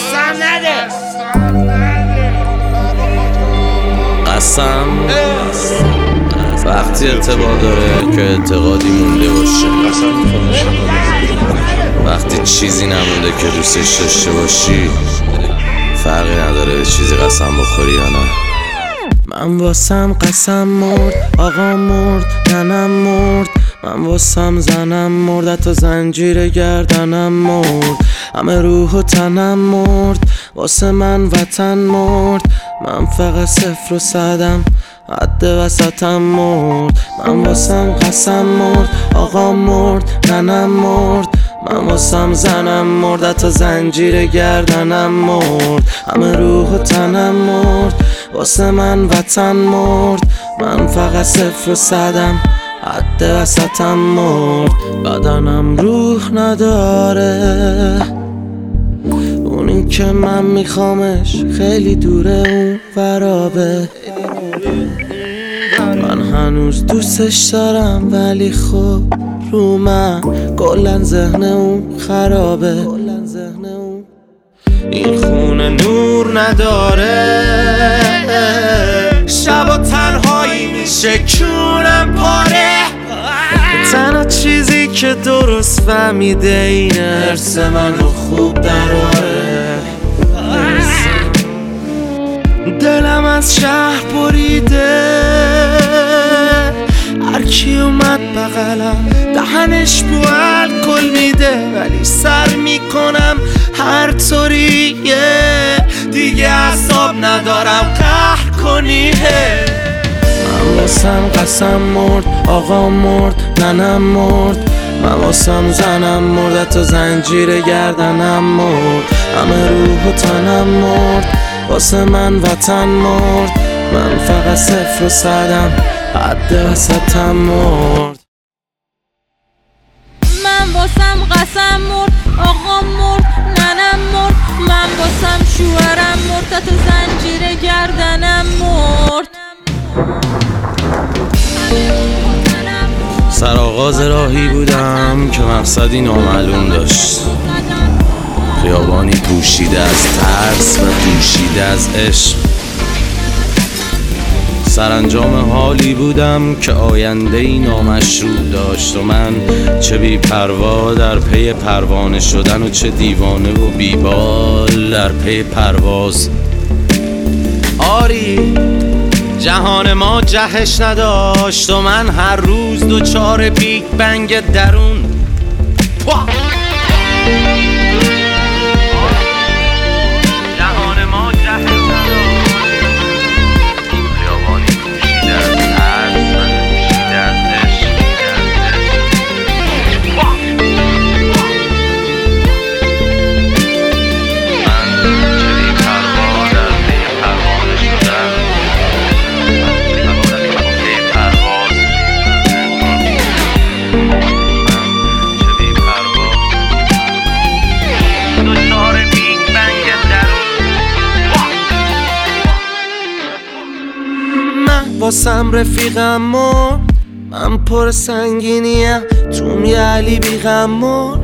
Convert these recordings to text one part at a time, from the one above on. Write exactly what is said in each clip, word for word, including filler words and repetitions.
قسم نده. قسم وقتی اعتبار داره که اعتقادی مونده باشه، وقتی چیزی نمونده که دوستش داشته باشی، فرقی نداره به چیزی قسم بخوری یا نه. من واسم قسم مرد، آقا مرد، ننم مرد، من واسم زنم مرد، تا زنجیر گردنم مرد، همه روح و تنم مرد، واسه من وطن مرد، من فقط صفر و صدم، حد وسطم مرد. من واسم قسم مرد، آقا مرد، ننم مرد، من واسم زنم مرد، تا زنجیر گردنم مرد، همه روح و تنم مرد، واسه من وطن مرد، من فقط صفر و صدم، حد وسطم مرد. بدنم روح نداره، اونی که من میخوامش خیلی دوره، اون فرابه. من هنوز دوستش دارم ولی خب رو من کلن ذهن اون خرابه. این خونه نور نداره، شبا تنهایی میشه کونم پاره. تنها چیزی که درست فهمیده اینه حرس منو خوب دراره. دلم از شهر بریده، هرکی اومد بغلم دهنش بو الکل میده، ولی سر میکنم هر طوریه، دیگه اعصاب ندارم قهر کنیه. من واسم قسم مرد، آقا مرد، ننم مرد، من واسم زنم مرد، تا زنجیر گردنم مرد، همه روح و تنم مرد، واسه من وطن مرد، من فقط صفر و صدم، حد وسطم مرد. من واسم قسم مرد، آقا مرد، ننم مرد، من واسم شوهرم مرد، تا زنجیر گردنم مرد. سرآغاز راهی بودم که مقصدی نامعلوم داشت، خیابانی پوشیده از ترس و دوشیده از عشق. سرانجام حالی بودم که آینده‌ای نامشروع داشت و من چه بی پروا در پی پروانه شدن و چه دیوانه و بیبال در پی پرواز. آری جهان ما جهش نداشت و من هر روز دوچار بیگ بنگ درون. واسم رفیقم مرد، من پر سنگینیم توم یه علی بیغم مرد.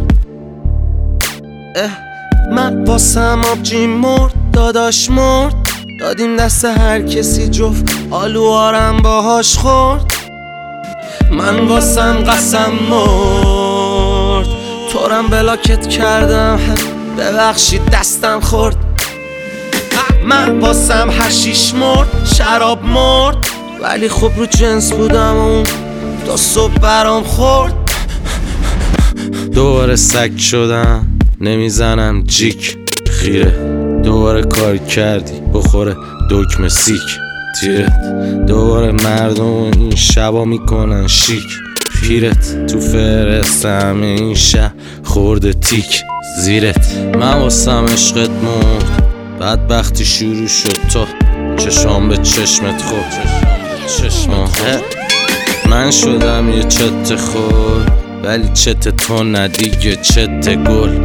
من واسم آبجی مرد، داداش مرد، دادیم دست هر کسی جفت آلوارم باهاش خورد. من واسم قسم مرد، تورم بلاکت کردم ببخشید دستم خورد. من واسم حشیش مرد، شراب مرد، ولی خب رو جنس بودم اون تا صبح برام خورد. دوباره سگ شدم نمیزنم جیک خیره، دوباره کار کردی بخوره دکمه سیک تیرت، دوباره مردم این شبا میکنن شیک پیرت، تو فرستم این شب خورده تیک زیرت. من واسم عشقت مرد، بدبختی شروع شد تا چشام به چشمت خورد. من شدم یه چت خور، ولی چت تو ندیگه چت گل.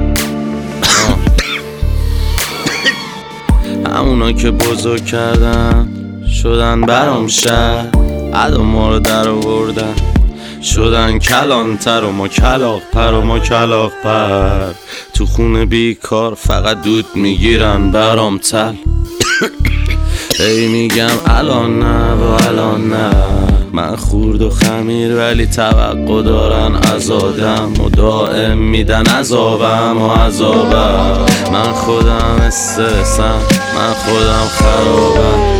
همونا که بزرگ کردن شدن برام شهر، عدا ما رو در آوردن شدن کلانتر و ما کلاغ پر و ما کلاغ پر. تو خونه بیکار فقط دود میگیرن برام تل. ای میگم الان نه و الان نه، من خورد و خمیر ولی توقع دارن از آدم و دائم میدن عذابم و عذابم. من خودم استرسم، من خودم خرابم.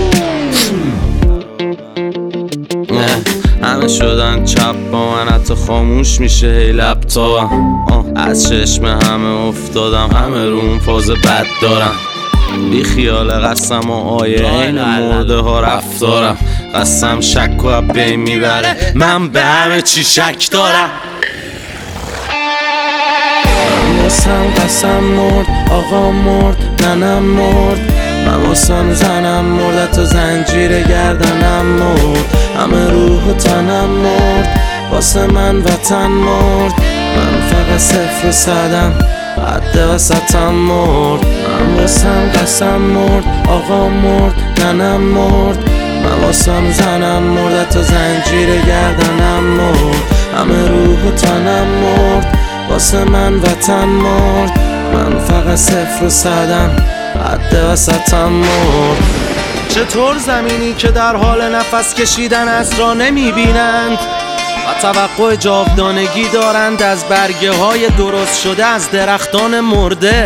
همه شدن چپ با من، حتی خاموش میشه ای لپتاپم. از چشم همه افتادم، همه روم فاز بد دارم. بی خیال قسم و آیه این مرده ها رفتارم. قسم شک و بین میبره، من به همه چی شک دارم. من واسم قسم مرد، آقا مرد، ننم مرد. من واسم زنم مرد، تو زنجیر گردنم مرد. همه روح و تنم مرد، واسه من وطن مرد. من فقط صفر و صدم، حد وسطم مرد. من واسم قسم مرد، آقا مرد، ننم مرد. من واسم زنم مرد، تو زنجیر گردنم مرد. همه روح و تنم مرد، واسه من وطن مرد. من فقط صفر و صدم، حد وسطم مرد. چطور زمینی که در حال نفس کشیدن از را نمیبینند و توقع جاودانگی دارند از برگه های درست شده از درختان مرده.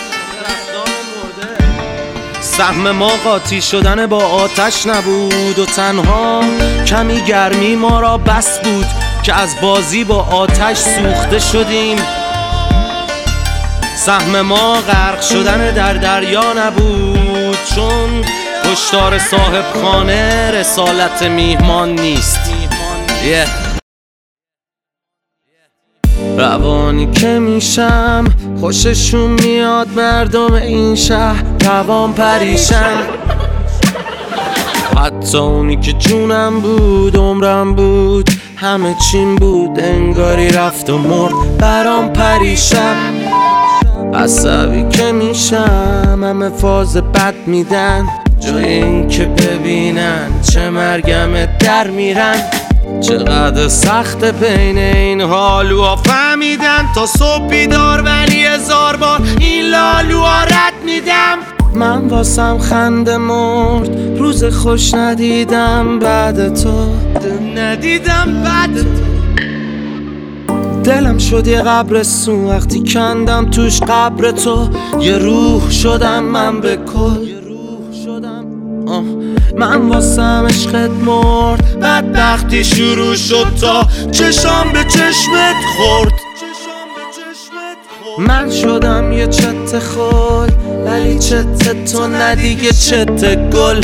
سهم ما قاطی شدن با آتش نبود و تنها کمی گرمی ما را بس بود که از بازی با آتش سوخته شدیم. سهم ما غرق شدن در دریا نبود، چون کشتار صاحب خانه رسالت میهمان نیست. yeah. روانی که میشم خوششون میاد مردم این شهر روان پریشن. حتی اونی که جونم بود عمرم بود همه چیم بود انگاری رفت و مرد برام پریشن. عصبی که میشم همه فاز بد میدن، جای این که ببینن چه مرگم در میرن. چقدر سخت بین این حالوها فهمیدن، تا صبح بیدار ولی هزار بار این لالوها رد میدم. من واسم خنده مرد، روز خوش ندیدم بعد تو، ندیدم بعد تو. دلم شد یه قبرستون وقتی کندم توش قبر تو. یه روح شدم من به کل، من واسم عشقت مرد. بدبختی شروع شد تا چشام به چشمت خورد. من شدم یه چت خل ولی چت تو ندیگه چت گل.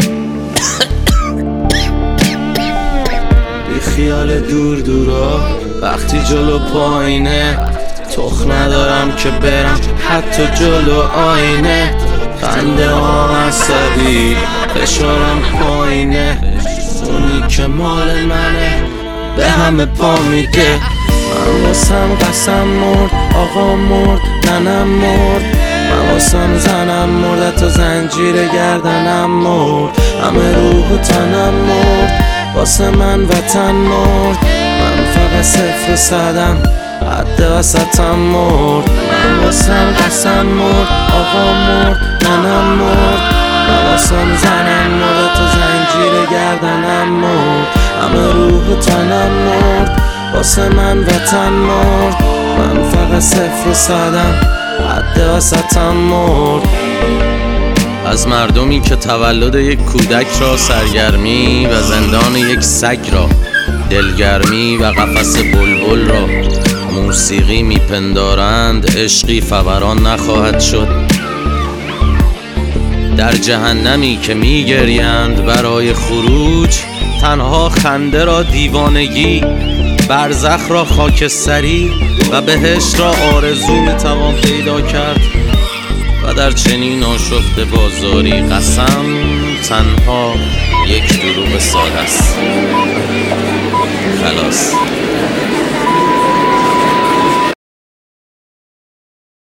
بی خیال دور دورا وقتی جلو پایینه، تخ ندارم که برم حتی جلو آینه. خنده ها عصبی فشارم پایینه، اونی که مال منه به همه پا میده. من واسم قسم مرد، آقا مرد، ننم مرد. من واسم زنم مرد، تو زنجیر گردنم مرد. همه روح و تنم مرد، واسه من وطن مرد. من فقط صفر و صدم، حد وسطم مرد. من واسم قسم مرد، آقا مرد، ننم مرد. من واسم زنم مرد، تو زنجیر گردنم مرد. همه روح و تنم مرد، واسه من وطن مرد. من فقط صفر و صدم، حد وسطم مرد. از مردمی که تولد یک کودک را سرگرمی و زندان یک سگ را، دلگرمی و قفس بلبل را موسیقی میپندارند، عشقی فوران نخواهد شد. در جهنمی که میگریند برای خروج، تنها خنده را دیوانگی، برزخ را خاکستری و بهشت را آرزو میتوان پیدا کرد. و در چنین آشفته بازاری قسم تنها یک دروغ ساده است. خلاص.